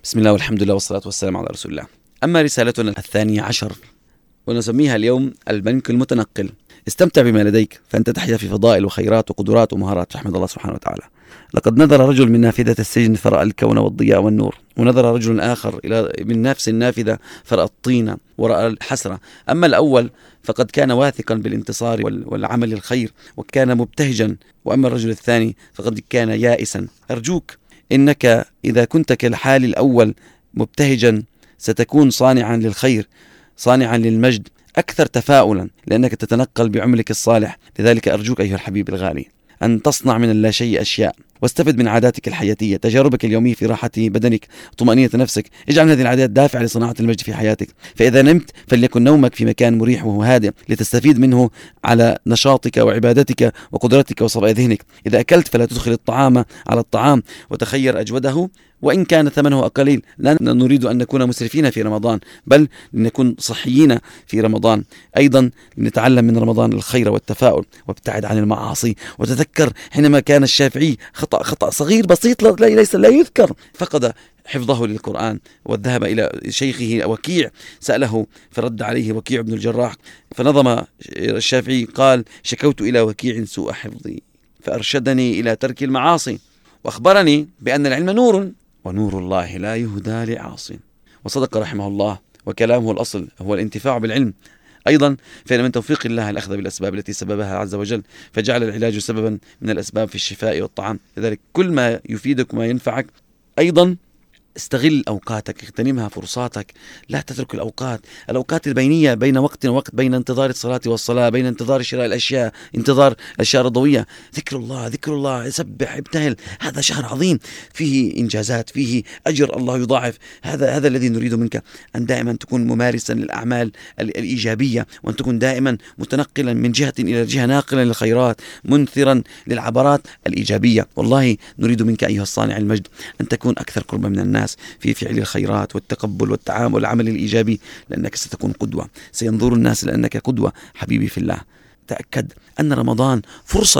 بسم الله والحمد لله والصلاة والسلام على رسول الله. أما رسالتنا 12 ونسميها اليوم البنك المتنقل. استمتع بما لديك فأنت تحيا في فضائل وخيرات وقدرات ومهارات تحمد الله سبحانه وتعالى. لقد نظر رجل من نافذة السجن فرأى الكون والضياء والنور، ونظر رجل آخر من نفس النافذة فرأى الطين ورأى الحسرة. أما الأول فقد كان واثقا بالانتصار والعمل الخير وكان مبتهجا، وأما الرجل الثاني فقد كان يائسا. أرجوك إنك إذا كنت كالحال الأول مبتهجا ستكون صانعا للخير، صانعا للمجد، أكثر تفاؤلا، لأنك تتنقل بعملك الصالح. لذلك أرجوك أيها الحبيب الغالي أن تصنع من اللاشيء أشياء، واستفد من عاداتك الحياتية، تجاربك اليومية في راحة بدنك، طمأنينة نفسك. اجعل هذه العادات دافع لصناعة المجد في حياتك. فإذا نمت فليكن نومك في مكان مريح وهو هادئ لتستفيد منه على نشاطك وعبادتك وقدرتك وصفاء ذهنك. إذا أكلت فلا تدخل الطعام على الطعام وتخير أجوده وإن كان ثمنه قليل. لا نريد أن نكون مسرفين في رمضان، بل لنكون صحيين في رمضان. أيضا لنتعلم من رمضان الخير والتفاؤل وابتعد عن المعاصي. وتذكر حينما كان الشافعي خطأ صغير بسيط لا يذكر، فقد حفظه للقرآن وذهب إلى شيخه وكيع سأله فرد عليه وكيع بن الجراح، فنظم الشافعي قال: شكوت إلى وكيع سوء حفظي فأرشدني إلى ترك المعاصي، وأخبرني بأن العلم نور ونور الله لا يهدى لعاص. وصدق رحمه الله، وكلامه الأصل هو الانتفاع بالعلم. أيضا فإن من توفيق الله الأخذ بالأسباب التي سببها عز وجل، فجعل العلاج سببا من الأسباب في الشفاء والطعام. لذلك كل ما يفيدك وما ينفعك. أيضا استغل أوقاتك، اغتنمها فرصاتك، لا تترك الأوقات البينية بين وقت ووقت، بين انتظار الصلاة والصلاة، بين انتظار شراء الأشياء، انتظار الأشياء الرضوية. ذكر الله، سبح، ابتهل. هذا شهر عظيم فيه إنجازات، فيه أجر الله يضاعف. هذا الذي نريد منك، أن دائما تكون ممارسا للأعمال الإيجابية، وأن تكون دائما متنقلا من جهة إلى جهة، ناقلا للخيرات، منثرا للعبرات الإيجابية. والله نريد منك أيها الصانع المجد أن تكون أكثر قربا من الناس في فعل الخيرات والتقبل والتعامل والعمل الإيجابي، لأنك ستكون قدوة. سينظر الناس لأنك قدوة. حبيبي في الله، تأكد أن رمضان فرصة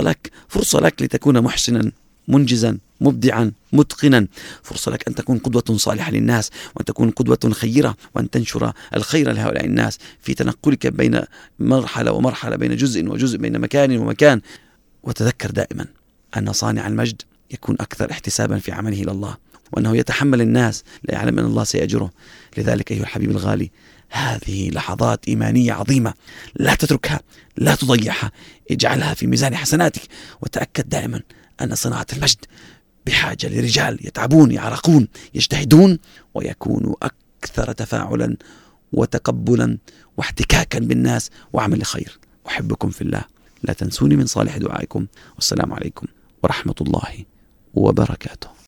لك لتكون محسنا، منجزا، مبدعا، متقنا. فرصة لك أن تكون قدوة صالحة للناس، وأن تكون قدوة خيرة، وأن تنشر الخير لهؤلاء الناس في تنقلك بين مرحلة ومرحلة، بين جزء وجزء، بين مكان ومكان. وتذكر دائما أن صانع المجد يكون أكثر احتسابا في عمله إلى الله، وأنه يتحمل الناس لا يعلم أن الله سيأجره. لذلك أيها الحبيب الغالي، هذه لحظات إيمانية عظيمة، لا تتركها، لا تضيعها، اجعلها في ميزان حسناتك. وتأكد دائما أن صناعة المجد بحاجة لرجال يتعبون، يعرقون، يجتهدون، ويكونوا أكثر تفاعلا وتقبلا واحتكاكا بالناس وعمل خير. أحبكم في الله، لا تنسوني من صالح دعائكم، والسلام عليكم ورحمة الله وبركاته.